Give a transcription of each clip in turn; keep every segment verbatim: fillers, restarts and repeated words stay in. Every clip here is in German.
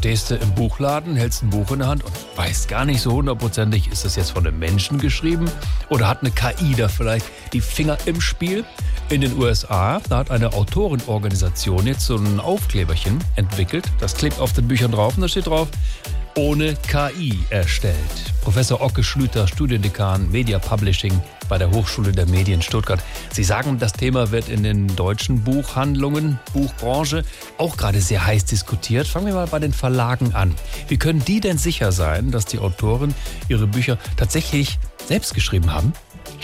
stehst du im Buchladen, hältst ein Buch in der Hand und weißt gar nicht so hundertprozentig, ist das jetzt von einem Menschen geschrieben oder hat eine K I da vielleicht die Finger im Spiel? In den U S A, da hat eine Autorenorganisation jetzt so ein Aufkleberchen entwickelt. Das klebt auf den Büchern drauf und da steht drauf, ohne K I erstellt. Professor Ocke Schlüter, Studiendekan Media Publishing bei der Hochschule der Medien Stuttgart. Sie sagen, das Thema wird in den deutschen Buchhandlungen, Buchbranche auch gerade sehr heiß diskutiert. Fangen wir mal bei den Verlagen an. Wie können die denn sicher sein, dass die Autoren ihre Bücher tatsächlich selbst geschrieben haben?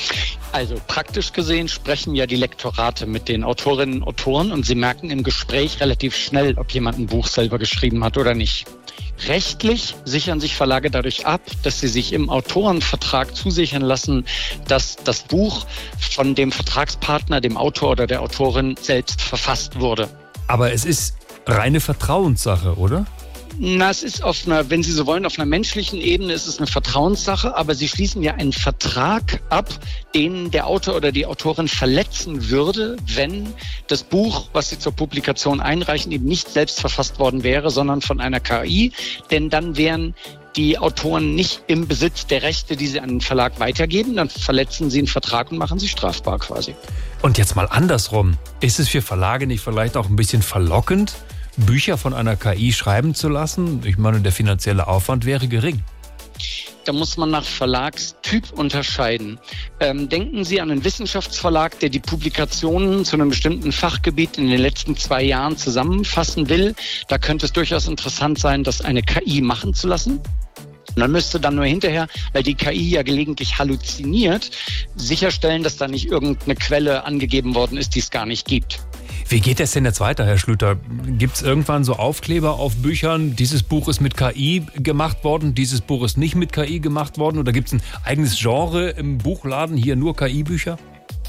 Also praktisch gesehen sprechen ja die Lektorate mit den Autorinnen und Autoren und sie merken im Gespräch relativ schnell, ob jemand ein Buch selber geschrieben hat oder nicht. Rechtlich sichern sich Verlage dadurch ab, dass sie sich im Autorenvertrag zusichern lassen, dass das Buch von dem Vertragspartner, dem Autor oder der Autorin selbst verfasst wurde. Aber es ist reine Vertrauenssache, oder? Na, es ist auf einer, wenn Sie so wollen, auf einer menschlichen Ebene ist es eine Vertrauenssache, aber Sie schließen ja einen Vertrag ab, den der Autor oder die Autorin verletzen würde, wenn das Buch, was Sie zur Publikation einreichen, eben nicht selbst verfasst worden wäre, sondern von einer K I, denn dann wären die Autoren nicht im Besitz der Rechte, die sie an den Verlag weitergeben, dann verletzen sie einen Vertrag und machen sie strafbar quasi. Und jetzt mal andersrum, ist es für Verlage nicht vielleicht auch ein bisschen verlockend, Bücher von einer K I schreiben zu lassen? Ich meine, der finanzielle Aufwand wäre gering. Da muss man nach Verlagstyp unterscheiden. Ähm, denken Sie an einen Wissenschaftsverlag, der die Publikationen zu einem bestimmten Fachgebiet in den letzten zwei Jahren zusammenfassen will. Da könnte es durchaus interessant sein, das eine K I machen zu lassen. Und dann müsste dann nur hinterher, weil die K I ja gelegentlich halluziniert, sicherstellen, dass da nicht irgendeine Quelle angegeben worden ist, die es gar nicht gibt. Wie geht das denn jetzt weiter, Herr Schlüter? Gibt es irgendwann so Aufkleber auf Büchern, dieses Buch ist mit K I gemacht worden, dieses Buch ist nicht mit K I gemacht worden? Oder gibt es ein eigenes Genre im Buchladen, hier nur K I-Bücher?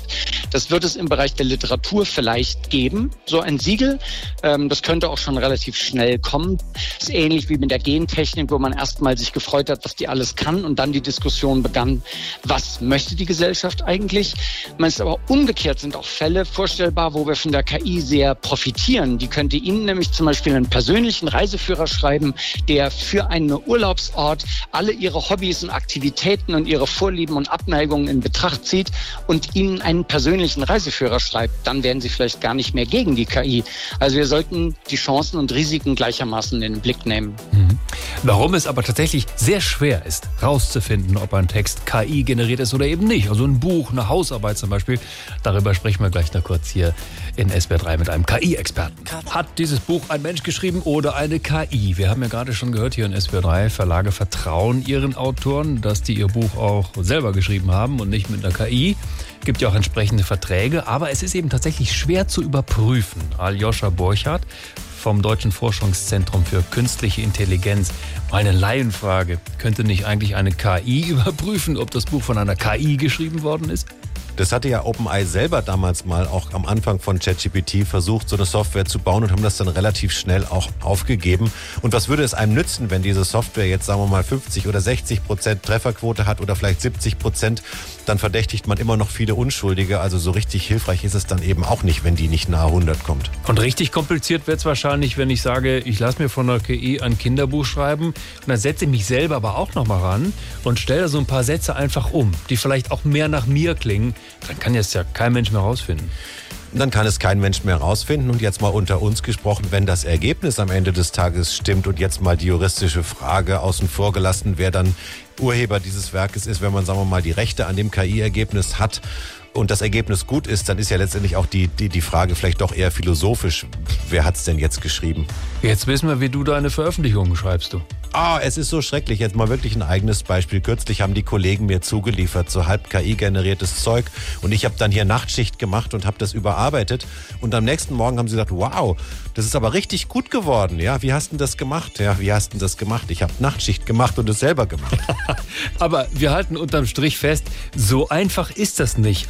Das wird es im Bereich der Literatur vielleicht geben, so ein Siegel. Ähm, das könnte auch schon relativ schnell kommen. Das ist ähnlich wie mit der Gentechnik, wo man erstmal sich gefreut hat, was die alles kann und dann die Diskussion begann, was möchte die Gesellschaft eigentlich? Man ist aber umgekehrt, sind auch Fälle vorstellbar, wo wir von der K I sehr profitieren. Die könnte Ihnen nämlich zum Beispiel einen persönlichen Reiseführer schreiben, der für einen Urlaubsort alle Ihre Hobbys und Aktivitäten und Ihre Vorlieben und Abneigungen in Betracht zieht und Ihnen einen persönlichen Reiseführer schreibt, dann werden Sie vielleicht gar nicht mehr gegen die K I. Also wir sollten die Chancen und Risiken gleichermaßen in den Blick nehmen. Mhm. Warum es aber tatsächlich sehr schwer ist, rauszufinden, ob ein Text K I generiert ist oder eben nicht. Also ein Buch, eine Hausarbeit zum Beispiel. Darüber sprechen wir gleich noch kurz hier in S W R drei mit einem K I-Experten. Hat dieses Buch ein Mensch geschrieben oder eine K I? Wir haben ja gerade schon gehört hier in S W R drei, Verlage vertrauen ihren Autoren, dass die ihr Buch auch selber geschrieben haben und nicht mit einer K I. Gibt ja auch entsprechende Verträge, aber es ist eben tatsächlich schwer zu überprüfen. Aljoscha Borchardt vom Deutschen Forschungszentrum für Künstliche Intelligenz. Meine Laienfrage, könnte nicht eigentlich eine K I überprüfen, ob das Buch von einer K I geschrieben worden ist? Das hatte ja OpenAI selber damals mal auch am Anfang von ChatGPT versucht, so eine Software zu bauen und haben das dann relativ schnell auch aufgegeben. Und was würde es einem nützen, wenn diese Software jetzt, sagen wir mal, fünfzig oder sechzig Prozent Trefferquote hat oder vielleicht siebzig Prozent? Dann verdächtigt man immer noch viele Unschuldige. Also so richtig hilfreich ist es dann eben auch nicht, wenn die nicht nahe hundert kommt. Und richtig kompliziert wird es wahrscheinlich, wenn ich sage, ich lasse mir von einer K I ein Kinderbuch schreiben und dann setze ich mich selber aber auch noch mal ran und stelle so ein paar Sätze einfach um, die vielleicht auch mehr nach mir klingen. Dann kann jetzt ja kein Mensch mehr rausfinden. Dann kann es kein Mensch mehr rausfinden. Und jetzt mal unter uns gesprochen, wenn das Ergebnis am Ende des Tages stimmt und jetzt mal die juristische Frage außen vor gelassen, wer dann Urheber dieses Werkes ist, wenn man, sagen wir mal, die Rechte an dem K I-Ergebnis hat und das Ergebnis gut ist, dann ist ja letztendlich auch die, die, die Frage vielleicht doch eher philosophisch. Wer hat's denn jetzt geschrieben? Jetzt wissen wir, wie du deine Veröffentlichungen schreibst, du. Ah, es ist so schrecklich. Jetzt mal wirklich ein eigenes Beispiel. Kürzlich haben die Kollegen mir zugeliefert, so halb K I-generiertes Zeug. Und ich habe dann hier Nachtschicht gemacht und habe das überarbeitet. Und am nächsten Morgen haben sie gesagt, wow, das ist aber richtig gut geworden. Ja, wie hast du denn das gemacht? Ja, wie hast du denn das gemacht? Ich habe Nachtschicht gemacht und es selber gemacht. Aber wir halten unterm Strich fest, so einfach ist das nicht,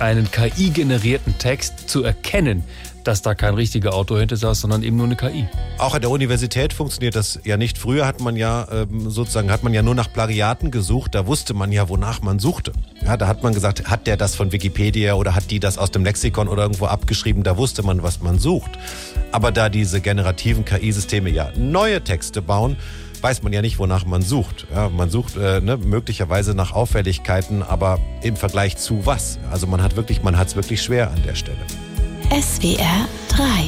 einen K I-generierten Text zu erkennen, dass da kein richtiger Autor hinter saß, sondern eben nur eine K I. Auch an der Universität funktioniert das ja nicht. Früher hat man ja ähm, sozusagen hat man ja nur nach Plagiaten gesucht. Da wusste man ja, wonach man suchte. Ja, da hat man gesagt, hat der das von Wikipedia oder hat die das aus dem Lexikon oder irgendwo abgeschrieben? Da wusste man, was man sucht. Aber da diese generativen K I-Systeme ja neue Texte bauen, weiß man ja nicht, wonach man sucht. Ja, man sucht äh, ne, möglicherweise nach Auffälligkeiten, aber im Vergleich zu was? Also man hat wirklich, man hat es wirklich schwer an der Stelle. S W R drei